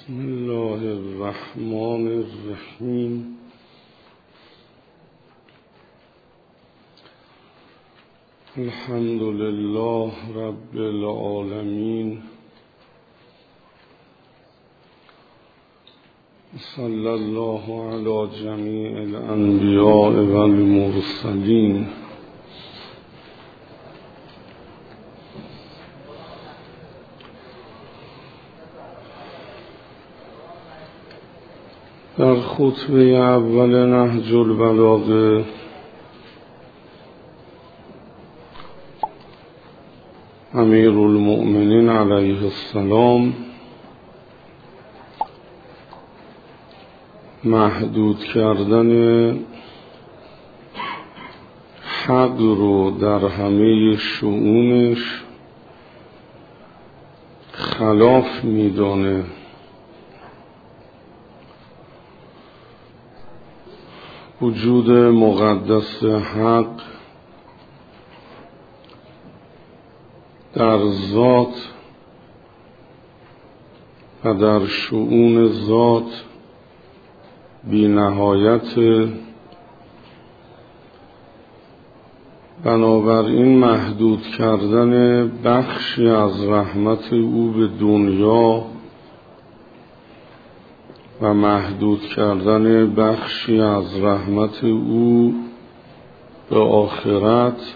بسم الله الرحمن الرحیم. الحمد لله رب العالمین، صلی الله علی جمیع الانبیاء والمرسلین. در خطبه اول نهج البلاغه امیر المؤمنین علیه السلام محدود کردن حق رو در همه شؤونش خلاف میدانه. وجود مقدس حق در ذات و در شؤون ذات بی نهایت، بنابراین محدود کردن بخشی از رحمت او به دنیا و محدود کردن بخشی از رحمت او به آخرت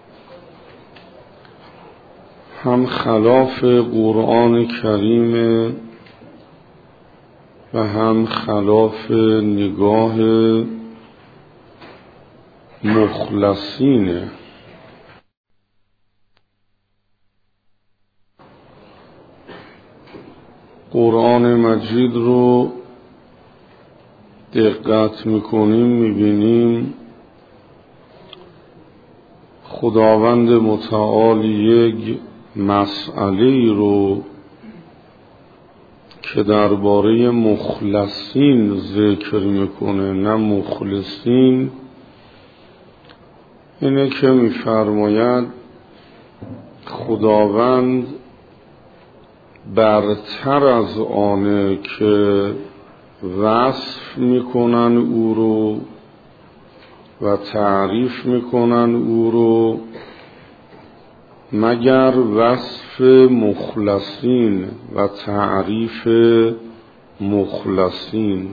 هم خلاف قرآن کریم و هم خلاف نگاه مخلصینه. قرآن مجید رو دقت میکنیم میبینیم خداوند متعال یک مسئله رو که درباره مخلصین ذکر میکنه نه مخلصین، اینه که میفرماید خداوند برتر از آنه که وصف میکنن او رو و تعریف میکنن او رو مگر وصف مخلصین و تعریف مخلصین.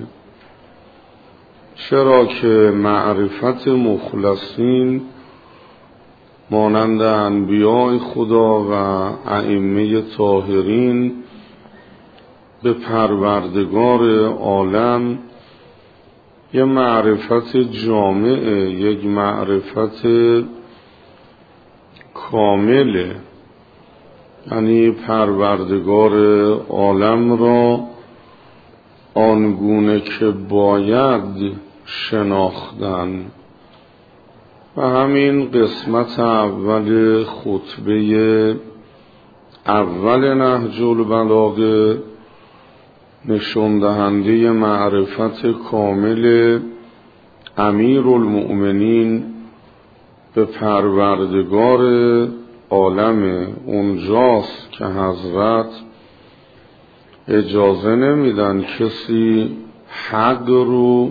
چرا که معرفت مخلصین مانند انبیاء خدا و ائمه طاهرین به پروردگار عالم یک معرفت جامعه، یک معرفت کامله، یعنی پروردگار عالم را آنگونه که باید شناختن. و همین قسمت اول خطبه اول نهج البلاغه نشان دهنده معرفت کامل امیر المؤمنین به پروردگار عالم. اونجاست که حضرت اجازه نمیدن کسی حق رو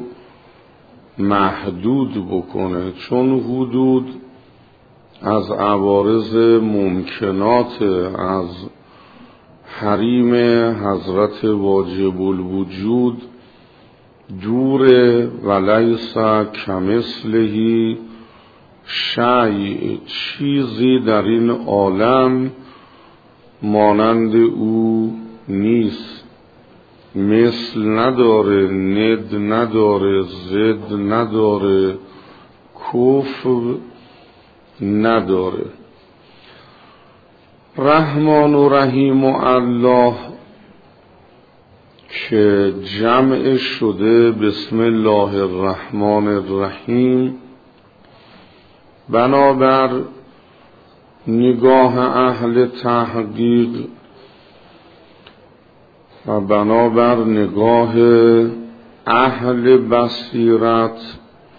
محدود بکنه، چون حدود از عوارض ممکنات، از حریم حضرت واجب الوجود دوره و لیس کمثله شیء، چیزی در این عالم مانند او نیست، مثل نداره، ند نداره، ضد نداره، کفر نداره. رحمان و رحیم و الله که جمع شده بسم الله الرحمن الرحیم، بنابر نگاه اهل تحقیق و بنابر نگاه اهل بصیرت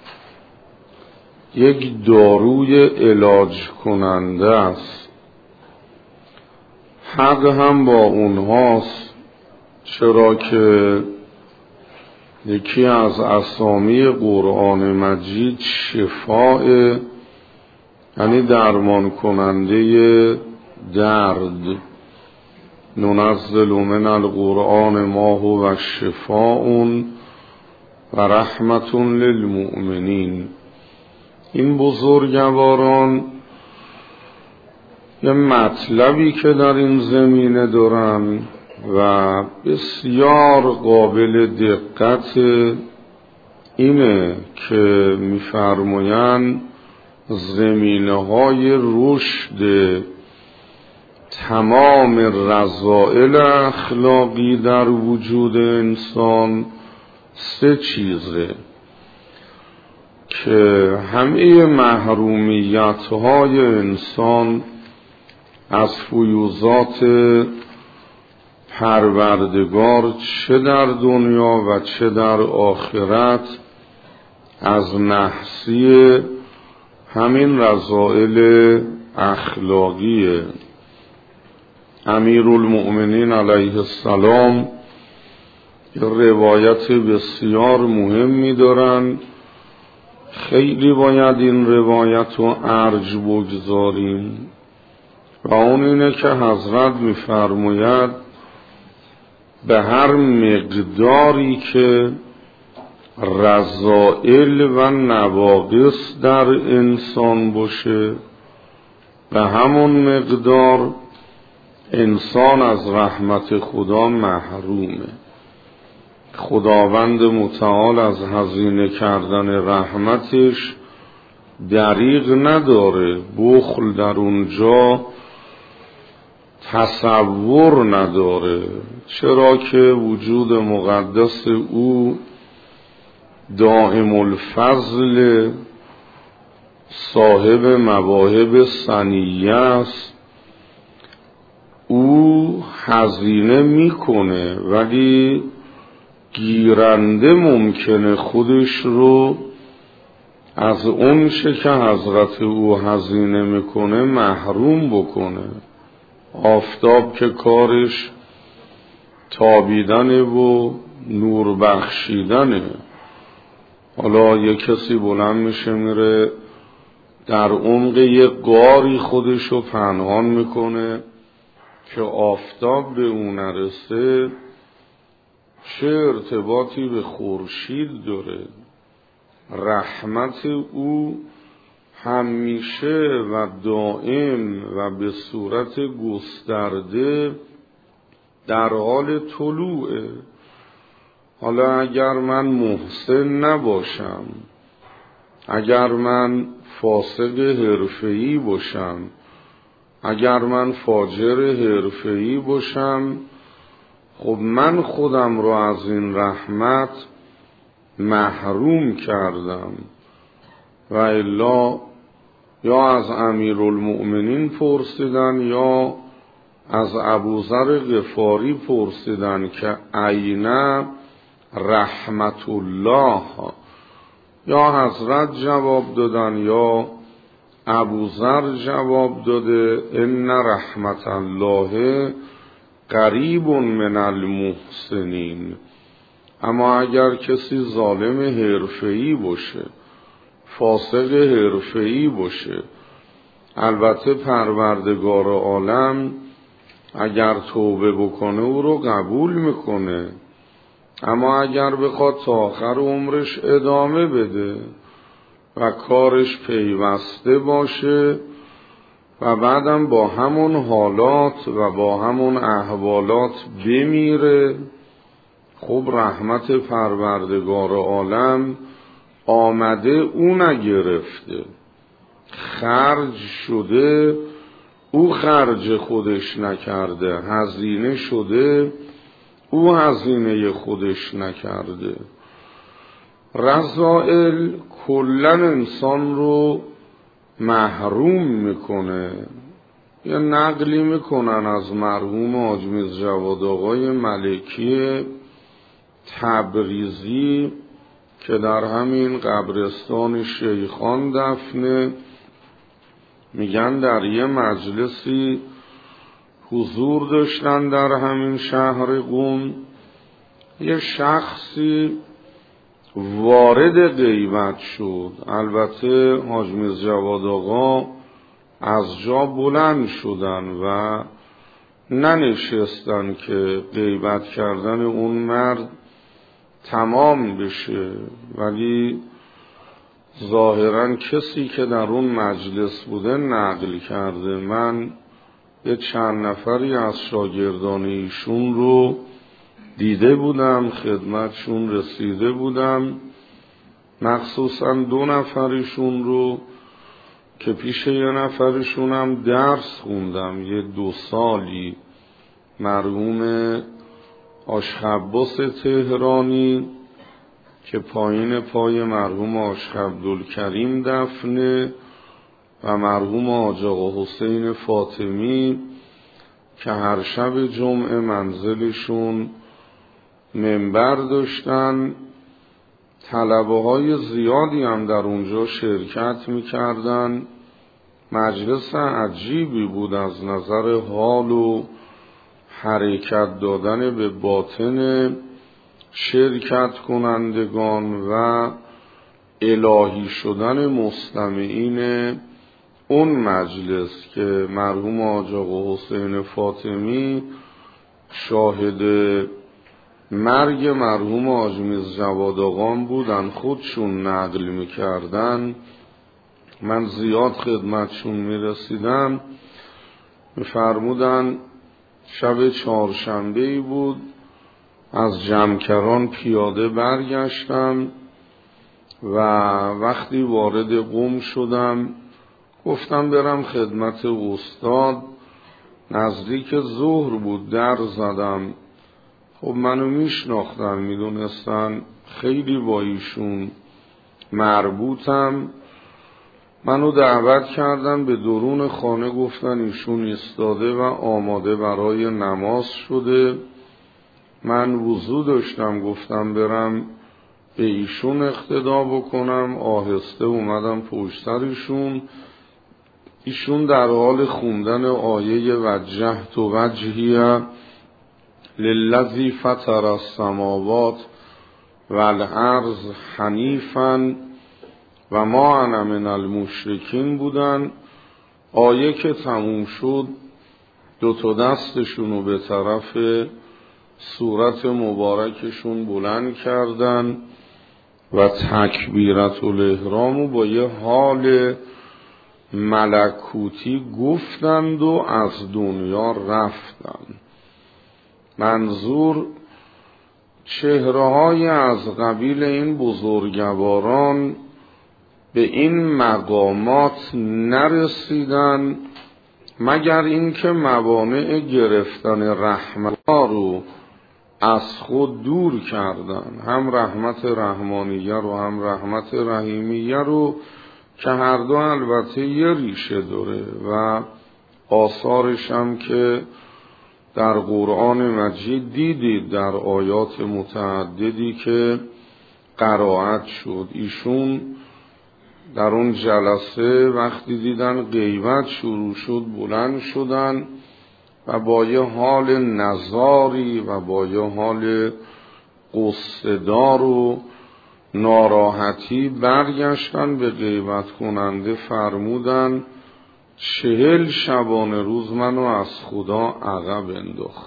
یک داروی علاج کننده است. حق هم با اونهاست، چرا که یکی از اسامی قرآن مجید شفاء، یعنی درمان کننده درد. ننزل من القرآن ما هو شفاء و رحمت للمؤمنین. این بزرگواران یه مطلبی که در این زمینه دارن و بسیار قابل دقت اینه که می‌فرمایند زمینه‌های رشد تمام رذائل اخلاقی در وجود انسان سه چیزه که همه محرومیت‌های انسان از فیوضات پروردگار چه در دنیا و چه در آخرت از نحسی همین رذائل اخلاقیه. امیرالمؤمنین علیه السلام یه روایت بسیار مهمی دارن، خیلی باید این روایت رو ارج بگذاریم و اون اینه که حضرت می‌فرماید به هر مقداری که رذائل و نواقص در انسان باشه به همون مقدار انسان از رحمت خدا محرومه. خداوند متعال از هزینه کردن رحمتش دریغ نداره، بخل در اونجا تصور نداره، چرا که وجود مقدس او دائم الفضل، صاحب مواهب ثنیه است. او هزینه میکنه ولی گیرنده ممکنه خودش رو از اون چه که حضرت او هزینه میکنه محروم بکنه. آفتاب که کارش تابیدنه و نور بخشیدنه. حالا یک کسی بلند میشه میره در عمق یک غاری خودشو پنهان میکنه که آفتاب به اون نرسه، چه ارتباطی به خورشید داره؟ رحمت او همیشه و دائم و به صورت گسترده در حال طلوعه. حالا اگر من محسن نباشم، اگر من فاسق حرفه‌ای باشم، اگر من فاجر حرفه‌ای باشم، خب من خودم رو از این رحمت محروم کردم. و الا یا از امیرالمؤمنین پرسیدن یا از ابوذر غفاری پرسیدن که عین رحمت الله، یا حضرت جواب دادن یا ابوذر جواب داده ان رحمت الله قریب من المحسنین. اما اگر کسی ظالم حرفه‌ای باشه، فاسق حرفه‌ای باشه، البته پروردگار عالم اگر توبه بکنه او رو قبول میکنه، اما اگر بخواد تا آخر عمرش ادامه بده و کارش پیوسته باشه و بعدم با همون حالات و با همون احوالات بمیره، خب رحمت پروردگار عالم آمده او نگرفته، خرج شده او خرج خودش نکرده، هزینه شده او هزینه خودش نکرده. رذائل کلن انسان رو محروم میکنه. یه نقلی میکنن از مرحوم حاج میرزا جواد آقای ملکی تبریزی که در همین قبرستان شیخان دفنه، میگن در یه مجلسی حضور داشتن در همین شهر قم یه شخصی وارد غیبت شد. البته حاج میرزا جواد آقا از جا بلند شدن و ننشستن که غیبت کردن اون مرد تمام بشه، ولی ظاهراً کسی که در اون مجلس بوده نقل کرده. من یه چند نفری از شاگردان ایشون رو دیده بودم، خدمتشون رسیده بودم، مخصوصاً 2 نفرشون رو که پیش یه نفرشونم درس خوندم یه 2 سالی، مرحوم آشخباس تهرانی که پایین پای مرحوم آشخ عبدالکریم دفنه و مرحوم حاج آقا حسین فاطمی که هر شب جمعه منزلشون منبر داشتن. طلبه های زیادی هم در اونجا شرکت میکردن. مجلس عجیبی بود از نظر حال و حرکت دادن به باطن شرکت کنندگان و الهی شدن مستمعین اون مجلس که مرحوم حاج آقا حسین فاطمی شاهد مرگ مرحوم حاج میرزا جواد آقا بودن، خودشون نقل میکردن. من زیاد خدمتشون میرسیدم، میفرمودن شب 4شنبه‌ای بود، از جمکران پیاده برگشتم و وقتی وارد قم شدم گفتم برم خدمت استاد. نزدیک ظهر بود، در زدم. خب منو میشناختن، میدونستن خیلی با ایشون مربوطم. منو دعوت کردن به درون خانه، گفتن ایشون ایستاده و آماده برای نماز شده. من وضو داشتم، گفتم برم به ایشون اقتدا بکنم. آهسته اومدم پشت سرشون. ایشون در حال خوندن آیه وجهت وجهی للذی فطر السماوات والارض حنیفا و ما انا من المشرکین بودن. آیه که تموم شد 2 دستشونو به طرف صورت مبارکشون بلند کردن و تکبیرت الاحرامو با یه حال ملکوتی گفتند و از دنیا رفتند. منظور چهره‌های از قبیل این بزرگواران به این مقامات نرسیدن مگر اینکه موانع گرفتن رحمت رو از خود دور کردن، هم رحمت رحمانیه رو هم رحمت رحیمیه رو که هر دو البته یه ریشه داره و آثارش هم که در قرآن مجید دیدید در آیات متعددی که قرائت شد. ایشون در اون جلسه وقتی دیدن غیبت شروع شد بلند شدن و با یه حال نزاری و با یه حال قصه‌دار و ناراحتی برگشتن به غیبت کننده. فرمودن 40 شبانه روز منو از خدا عقب انداخت.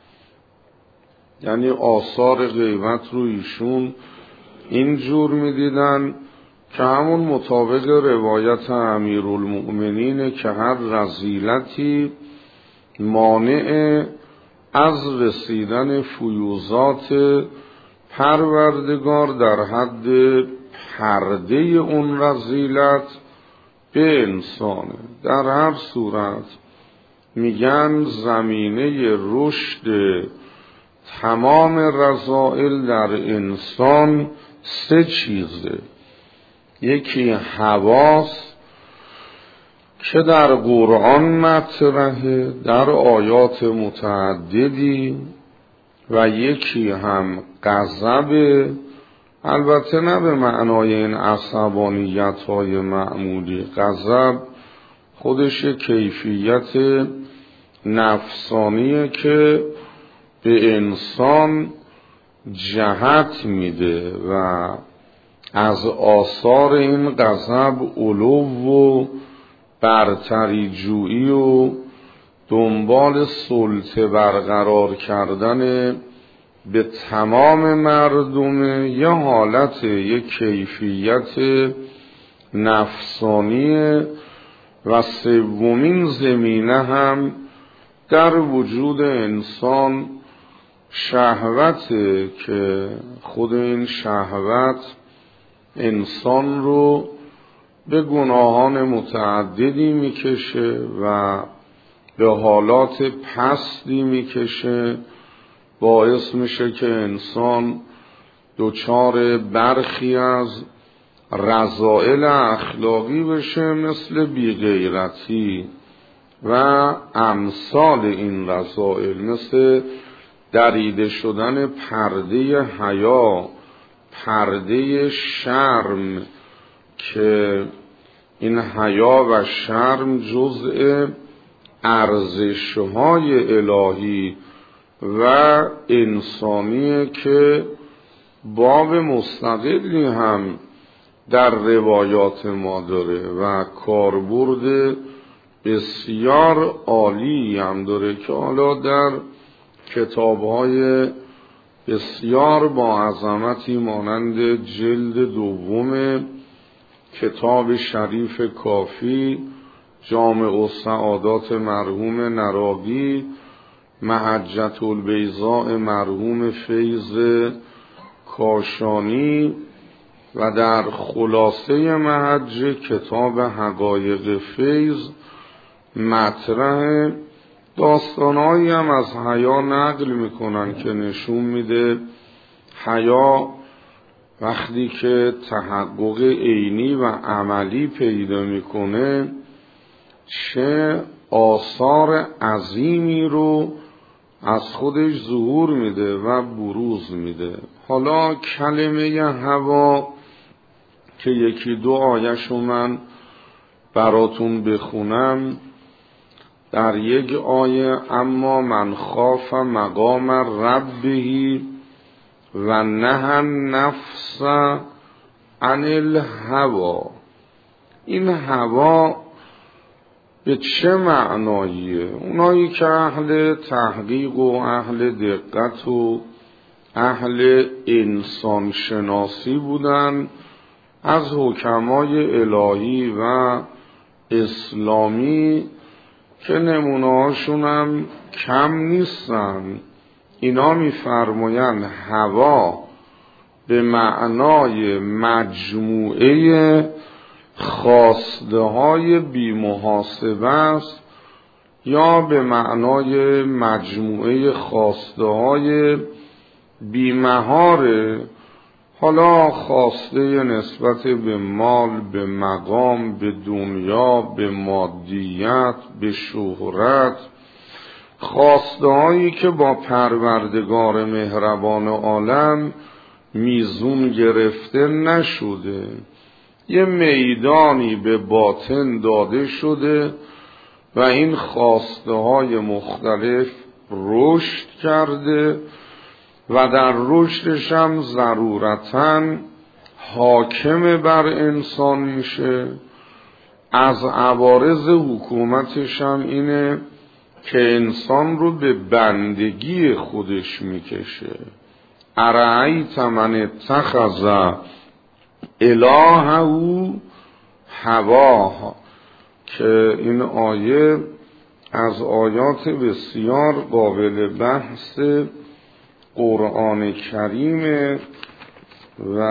یعنی آثار غیبت رو ایشون اینجور میدیدن که همون مطابق روایت امیرالمؤمنینه که هر رذیلتی مانع از رسیدن فیوزات پروردگار در حد پرده اون رذیلت به انسانه. در هر صورت میگن زمینه رشد تمام رذائل در انسان 3 چیزه. یکی حواس که در قرآن مطرحه در آیات متعددی، و یکی هم غضب، البته نه به معنای این عصبانیت های معمولی. غضب خودش کیفیت نفسانیه که به انسان جهت میده و از آثار این غضب علو و برتری جویی و دنبال سلطه برقرار کردن به تمام مردم یه حالت، یه کیفیت نفسانی و سومین زمینه هم در وجود انسان شهوته که خود این شهوت انسان رو به گناهان متعددی میکشه و به حالات پستی میکشه، باعث میشه که انسان دچار برخی از رذائل اخلاقی بشه، مثل بیغیرتی و امثال این رذائل، مثل دریده شدن پرده حیا، پرده شرم، که این حیا و شرم جزء ارزش‌های الهی و انسانیه که باب مستقلی هم در روایات ما داره و کاربرد بسیار عالی هم داره که حالا در کتاب‌های بسیار با عظمتی مانند جلد دوم کتاب شریف کافی، جامع السعادات مرحوم نراقی، محجة البیضاء مرحوم فیض کاشانی و در خلاصه محجه کتاب حقایق فیض مطرح داستانهایی هم از حیا نقل میکنن که نشون میده حیا وقتی که تحقق عینی و عملی پیدا میکنه چه آثار عظیمی رو از خودش ظهور میده و بروز میده. حالا کلمه هوا که یکی دو آیه‌شو من براتون بخونم، در یک آیه اما من خاف مقام ربه و نهى النفس عن الهوا، این هوا به چه معناییه؟ اونایی که اهل تحقیق و اهل دقت و اهل انسان شناسی بودن از حکمای الهی و اسلامی که نمونه‌هاشون هم کم نیستن، اینا می‌فرمایند هوا به معنای مجموعه خواسته های بی محاسبه است یا به معنای مجموعه خواسته های بی مهاره. حالا خواسته نسبت به مال، به مقام، به دنیا، به مادیت، به شهرت، خواسته هایی که با پروردگار مهربان عالم میزون گرفته نشده، یه میدانی به باطن داده شده و این خواسته های مختلف رشد کرده و در رشدش هم ضرورتاً حاکم بر انسان میشه. از عوارض حکومتش هم اینه که انسان رو به بندگی خودش میکشه. ارأیت من اتخذ الهه هواه، که این آیه از آیات بسیار قابل بحث قرآن کریم و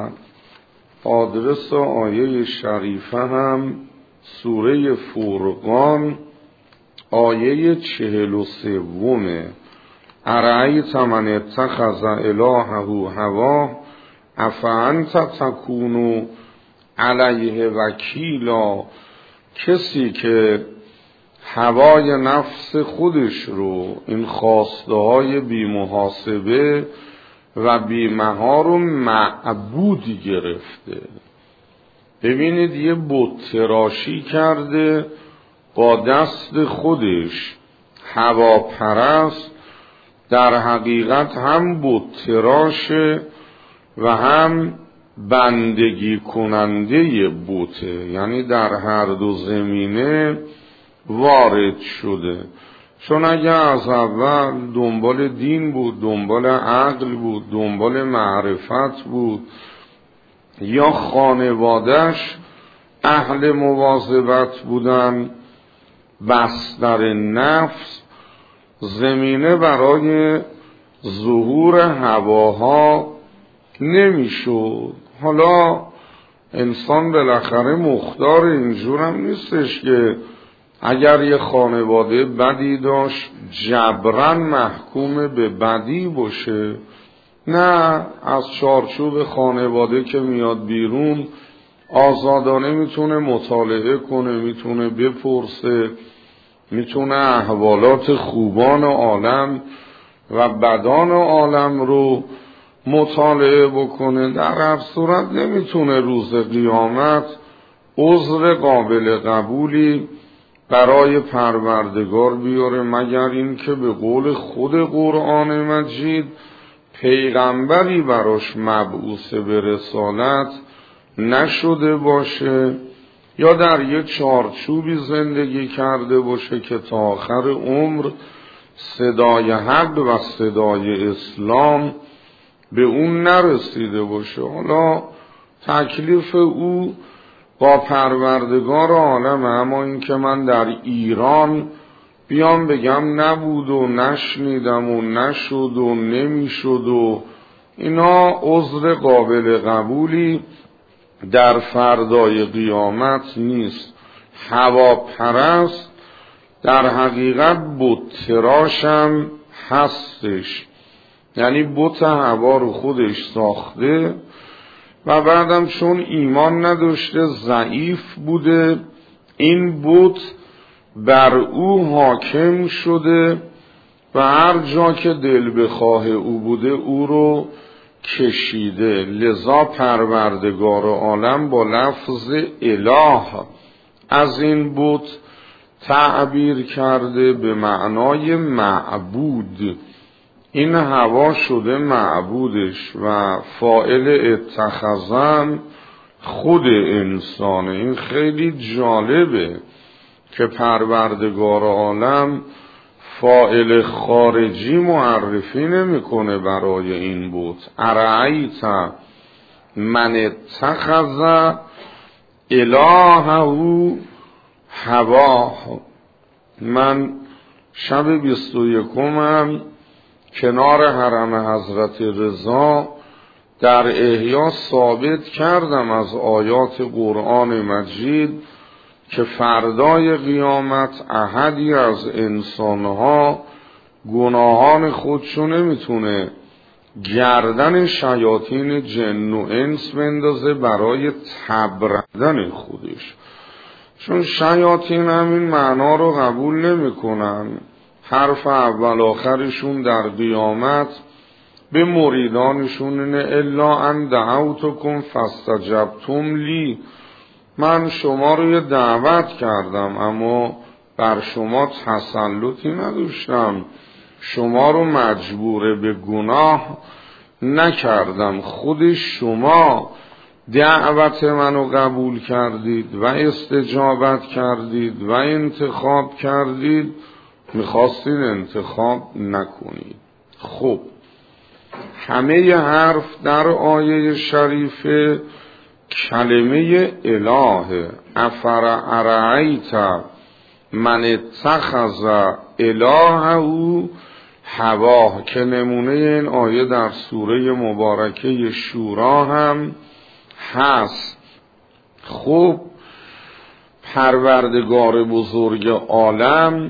آدرس آیه شریفه هم سوره فرقان آیه 43. ارأیت من اتخذ الهه هواه افانت تکون علیه وکیلا، کسی که هوای نفس خودش رو، این خواسته های بی محاسبه و بی مها رو معبودی گرفته. ببینید یه بت تراشی کرده با دست خودش، هواپرست در حقیقت هم بت تراشه و هم بندگی کننده بته، یعنی در هر دو زمینه وارد شده. چون اگه از اول دنبال دین بود، دنبال عقل بود، دنبال معرفت بود، یا خانوادش اهل مواظبت بودن، بستر نفس، زمینه برای ظهور هواها نمیشد. حالا انسان بالاخره مختار اینجور هم نیستش که اگر یه خانواده بدی داشت جبران محکوم به بدی باشه. نه، از چارچوب خانواده که میاد بیرون آزادانه میتونه مطالعه کنه، میتونه بپرسه، میتونه احوالات خوبان عالم و بدان عالم رو مطالعه بکنه. در هر صورت نمیتونه روز قیامت عذر قابل قبولی برای پروردگار بیاره مگر این که به قول خود قرآن مجید پیغمبری براش مبعوث به رسالت نشده باشه یا در یه چارچوبی زندگی کرده باشه که تا آخر عمر صدای حق و صدای اسلام به اون نرسیده باشه. حالا تکلیف او با پروردگار عالم. اما این که من در ایران بیام بگم نبود و نشنیدم و نشد و نمیشد و اینا عذر قابل قبولی در فردای قیامت نیست. هواپرست در حقیقت بت تراشم هستش، یعنی بت هوا رو خودش ساخته و بعدم چون ایمان نداشته ضعیف بوده، این بت بر او حاکم شده و هر جا که دل بخواه او بوده او رو کشیده. لذا پروردگار عالم با لفظ اله از این بت تعبیر کرده به معنای معبود. این هوا شده معبودش و فاعل اتخذم خود انسانه. این خیلی جالبه که پروردگار عالم فاعل خارجی معرفی نمیکنه برای این بت. ارأیت من اتخذ الهه هواه. من شب 21 کنار حرم حضرت رضا در احیا ثابت کردم از آیات قرآن مجید که فردای قیامت احدی از انسانها گناهان خودشو نمیتونه گردن شیاطین جن و انس بندازه برای تبردن خودش، چون شیاطین همین معنا رو قبول نمیکنن. حرف اول آخرشون در قیامت به مریدانشون اینه الا ان دعوتکم فاستجبتم لی. من شما رو یه دعوت کردم اما بر شما تسلطی نداشتم، شما رو مجبور به گناه نکردم، خود شما دعوت منو قبول کردید و استجابت کردید و انتخاب کردید، میخواستید انتخاب نکنید. خب همه حرف در آیه شریفه کلمه اله. افرأیت من اتخذ الهه هواه که نمونه این آیه در سوره مبارکه شورا هم هست. خب پروردگار بزرگ عالم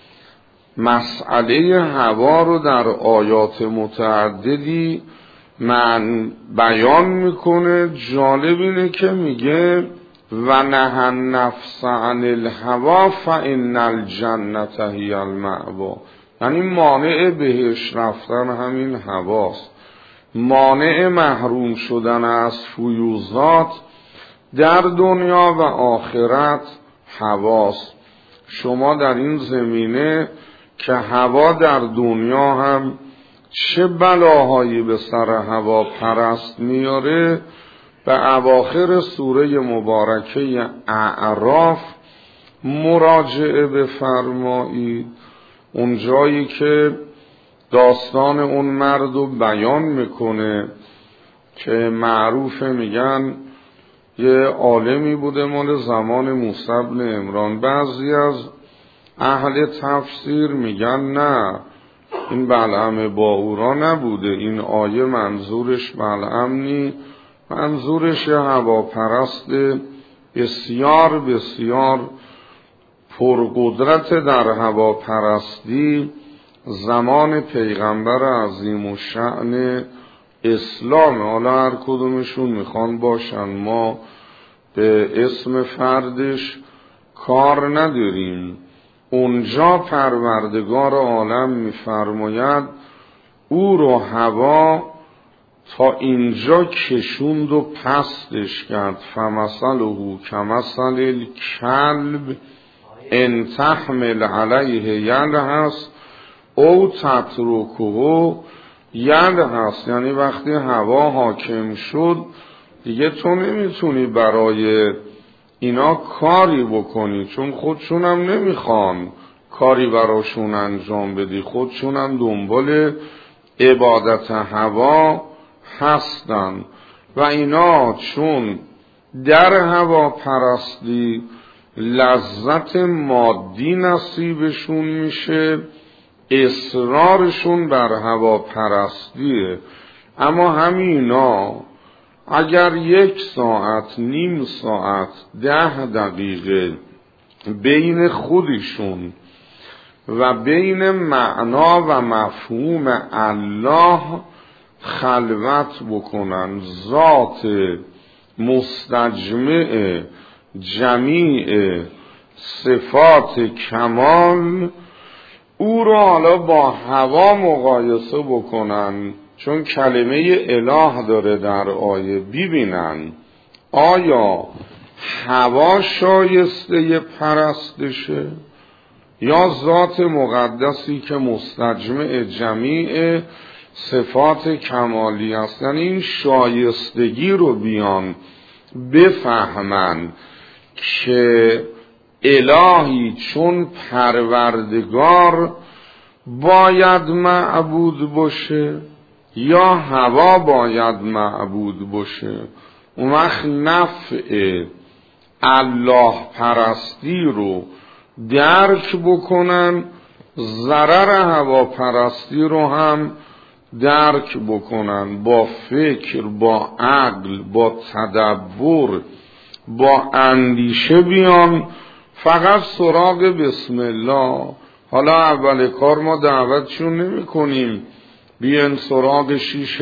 مسئله هوا رو در آیات متعددی من بیان میکنه. جالب اینه که میگه و نهى النفس عن الهوا فإن الجنة هی المأوا. یعنی مانع بهش رفتن همین هواست، مانع محروم شدن از فیوزات در دنیا و آخرت هواست. شما در این زمینه که هوا در دنیا هم چه بلاهایی به سر هوا پرست میاره، به اواخر سوره مبارکه اعراف مراجعه بفرمایید. اون جایی که داستان اون مرد رو بیان میکنه که معروفه، میگن یه عالمی بوده مال زمان موسی بن عمران. بعضی از اهل تفسیر میگن نه، این بلعم باورا نبوده، این آیه منظورش بلعم نی، منظورش هواپرست بسیار بسیار پرقدرت در هواپرستی زمان پیغمبر عظیم و شأن اسلام. حالا هر کدومشون میخوان باشن، ما به اسم فردش کار نداریم. اونجا پروردگار عالم میفرماید او رو هوا تا اینجا کشوند و پستش کرد. فمثله کمثل الکلب ان تحمل علیه یلهث او تترکه یلهث. یعنی وقتی هوا حاکم شد دیگه تو نمیتونی برای اینا کاری بکنی، چون خودشون هم نمیخوان کاری براشون انجام بدی، خودشون هم دنبال عبادت هوا هستن. و اینا چون در هوا پرستی لذت مادی نصیبشون میشه، اصرارشون بر هوا پرستیه. اما همینا اگر 1 ساعت، نیم ساعت، 10 دقیقه بین خودشون و بین معنا و مفهوم الله خلوت بکنن، ذات مستجمع جمیع صفات کمال او رو حالا با هوا مقایسه بکنن، چون کلمه اله داره در آیه، ببینن آیا هوا شایسته پرستشه یا ذات مقدسی که مستجمع جمیع صفات کمالی است. یعنی این شایستگی رو بیان بفهمن که الهی چون پروردگار باید معبود باشه یا هوا باید معبود باشه. اون وقت نفع الله پرستی رو درک بکنن، ضرر هوا پرستی رو هم درک بکنن، با فکر، با عقل، با تدبر، با اندیشه بیان فقط سراغ بسم الله. حالا اول کار ما دعوتشون نمی کنیم بیان سراغ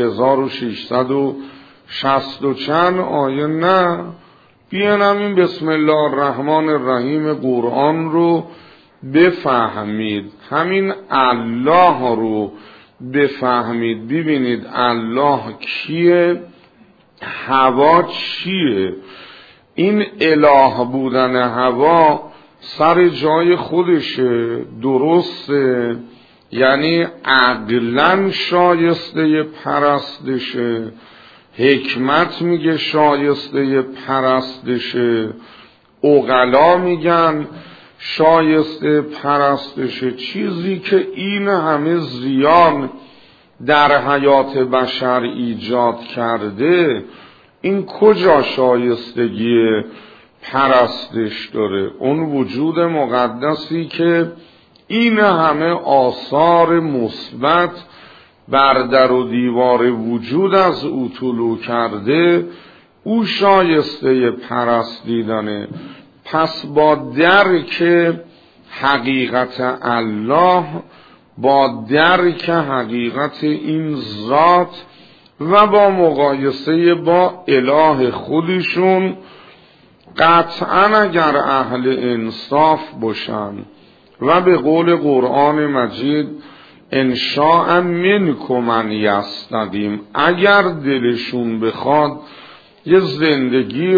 6660 و چند آیه، نه، بیان همین بسم الله الرحمن الرحیم قرآن رو بفهمید، همین الله رو بفهمید، ببینید الله کیه، هوا چیه. این اله بودن هوا سر جای خودشه، درسته، یعنی عقلن شایسته پرستشه، حکمت میگه شایسته پرستشه، عقلا میگن شایسته پرستشه. چیزی که این همه زیان در حیات بشر ایجاد کرده، این کجا شایستگی پرستش داره؟ اون وجود مقدسی که این همه آثار مثبت بر در و دیوار وجود از او طلوع کرده، او شایسته پرستیدنه. پس با درک حقیقت الله، با درک حقیقت این ذات و با مقایسه با اله خودشون، قطعا اگر اهل انصاف باشن و به قول قرآن مجید ان شاء منکم من یستقیم، اگر دلشون بخواد یه زندگی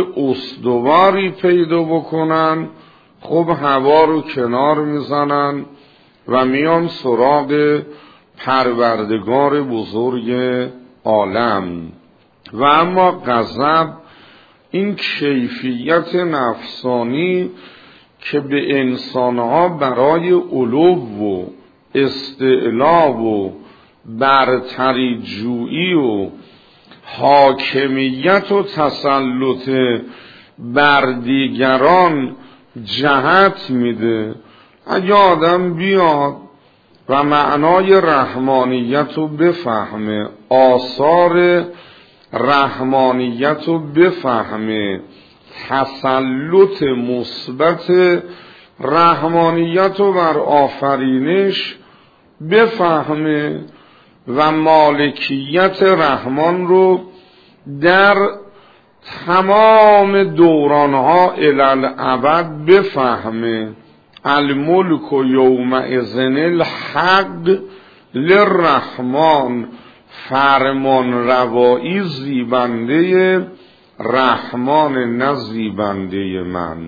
استواری پیدا بکنن، خب هوا رو کنار میزنن و میام سراغ پروردگار بزرگ عالم. و اما غضب این کیفیت نفسانی که به انسانها برای علو و استعلا و برتری جویی و حاکمیت و تسلط بر دیگران جهت میده. اگه آدم بیاد و معنای رحمانیت رو بفهمه، آثار رحمانیت رو بفهمه، تسلط مثبت رحمانیت رو بر آفرینش بفهمه و مالکیت رحمان رو در تمام دورانها الالعبد بفهمه، الملک یومئذ الحق للرحمن، فرمان روایی زیبنده رحمان نه زیبنده من،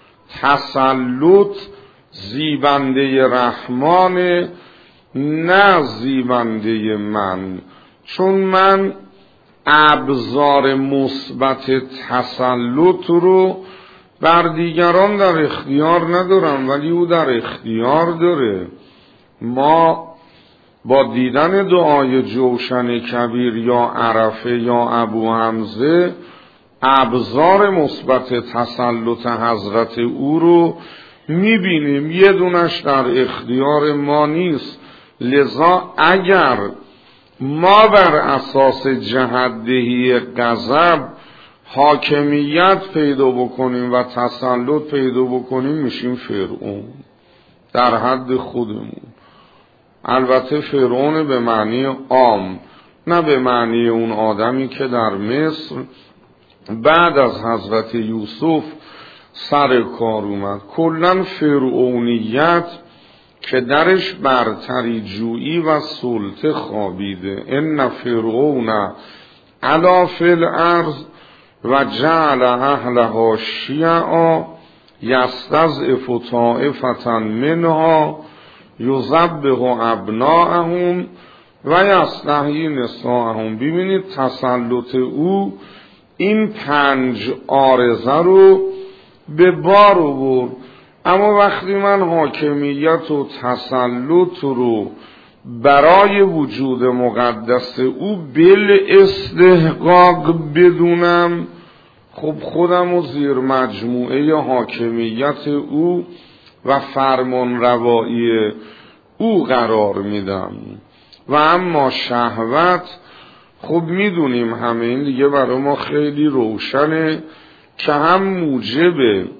تسلط زیبنده رحمان نه زیبنده من، چون من ابزار مثبت تسلط رو بر دیگران در اختیار ندارم ولی او در اختیار داره. ما با دیدن دعای جوشن کبیر یا عرفه یا ابو حمزه ابزار مثبت تسلط حضرت او رو میبینیم، یه دونش در اختیار ما نیست. لذا اگر ما بر اساس جهت‌دهی غضب حاکمیت پیدا بکنیم و تسلط پیدا بکنیم میشیم فرعون در حد خودمون. البته فرعون به معنی عام، نه به معنی اون آدمی که در مصر بعد از حضرت یوسف سر کار اومد. کلن فرعونیت که درش برتری جویی و سلطه خوابیده. ان فرعون علا فی الارض و جعل اهلها شیعا یستضعف طائفة منها یذبح ابناءهم و یستحیی نساءهم. ببینید تسلط او این 5 عارضه رو به بار آورد. اما وقتی من حاکمیت و تسلط رو برای وجود مقدس او بالاستحقاق بدونم، خب خودم رو زیر مجموعه حاکمیت او و فرمان روایی او قرار میدم. و اما شهوت خب میدونیم همه این دیگه برای ما خیلی روشنه که هم موجب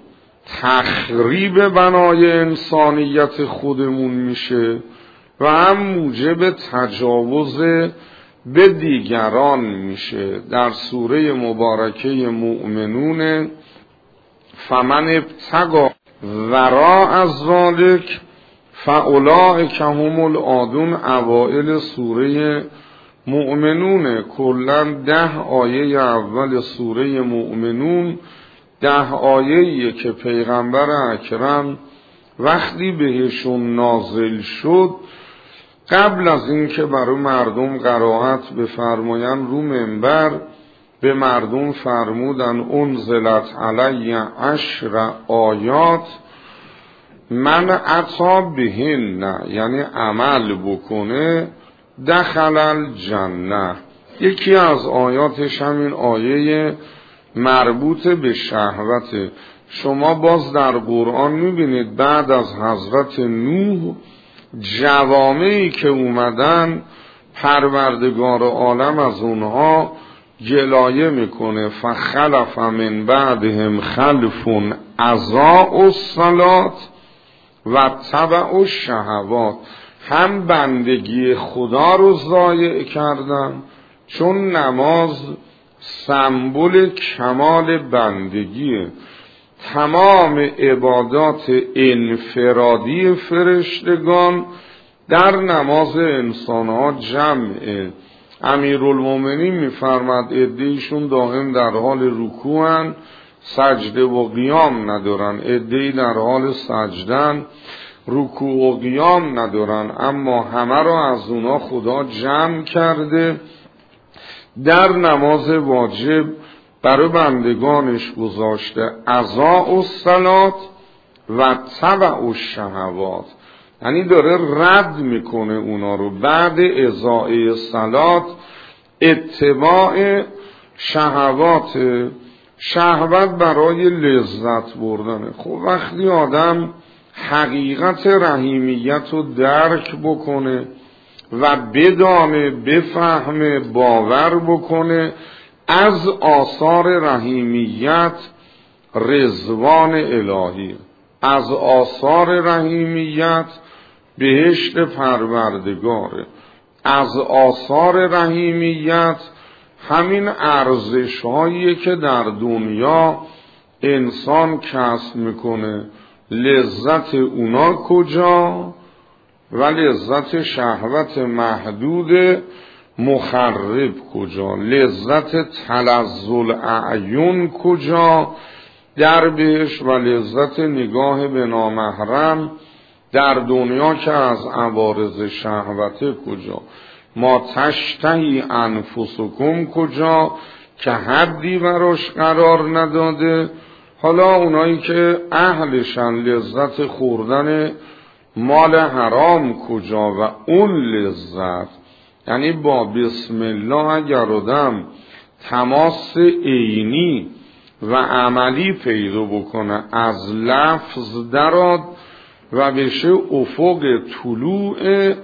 تخریب بنای انسانیت خودمون میشه و هم موجب تجاوز به دیگران میشه. در سوره مبارکه مؤمنون فمن ابتغى وراء ذلک فاولئک هم العادون، اوائل سوره مؤمنون. کلاً 10 آیه اول سوره مؤمنون 10 آیه‌ایه که پیغمبر اکرم وقتی بهشون نازل شد قبل از این که برای مردم قرائت بفرمایند رو منبر به مردم فرمودن انزلت علی 10 آیات من عطا بهن، یعنی عمل بکنه دخل الجنه. یکی از آیاتش همین آیه مربوط به شهوته. شما باز در قرآن میبینید بعد از حضرت نوح جوامعی که اومدن پروردگار عالم از اونها گلایه میکنه فخلف من بعدهم خلف اضاعوا الصلاة و تبعوا الشهوات. هم بندگی خدا رو ضایع کردن، چون نماز سمبل کمال بندگیه. تمام عبادات انفرادی فرشتگان در نماز انسانها جمعه. امیرالمومنین میفرماد عده‌ایشون دائم در حال رکوعن، سجده و قیام ندارن، عده‌ای در حال سجدن رکوع و قیام ندارن، اما همه را از اونا خدا جمع کرده در نماز واجب برای بندگانش گذاشته اضاء الصلات و تبع الشهوات، یعنی داره رد میکنه اونا رو. بعد اضاءه صلات اتباع شهوات، شهوت برای لذت بردنه. خب وقتی آدم حقیقت رحیمیت رو درک بکنه و بدانه، بفهمه، باور بکنه، از آثار رحیمیت رضوان الهی، از آثار رحیمیت بهشت پروردگاره، از آثار رحیمیت همین ارزش هایی که در دنیا انسان کسب میکنه، لذت اونا کجا و لذت شهوت محدود مخرب کجا، لذت تلذذ اعیون کجا در بهشت و لذت نگاه به نامحرم در دنیا که از عوارض شهوت کجا، ما تشتهی انفسکم کجا که حدی براش قرار نداده. حالا اونایی که اهلشن لذت خوردن مال حرام کجا و اون لذت، یعنی با بسم الله اگر آدم تماس عینی و عملی پیدا بکنه، از لفظ دراد و بشه افق طلوع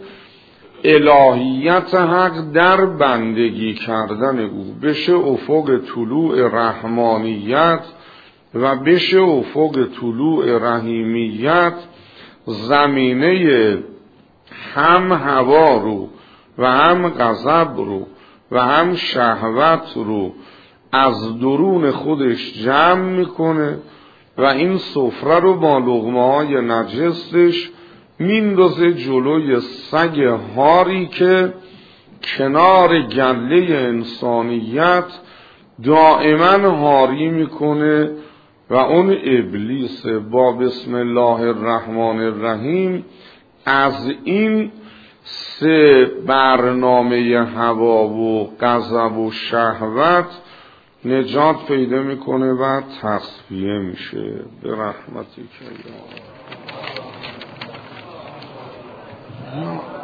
الهیت حق در بندگی کردن او، بشه افق طلوع رحمانیت و بشه افق طلوع رحیمیت، زمینه هم هوا رو و هم غضب رو و هم شهوت رو از درون خودش جمع میکنه و این سفره رو با لقمه های نجسش میندازه جلوی سگ هاری که کنار گله انسانیت دائما هاری میکنه و اون ابلیس با بسم الله الرحمن الرحیم از این سه برنامه هوا و غضب و شهوت نجات پیدا میکنه و تصفیه میشه. به رحمتی که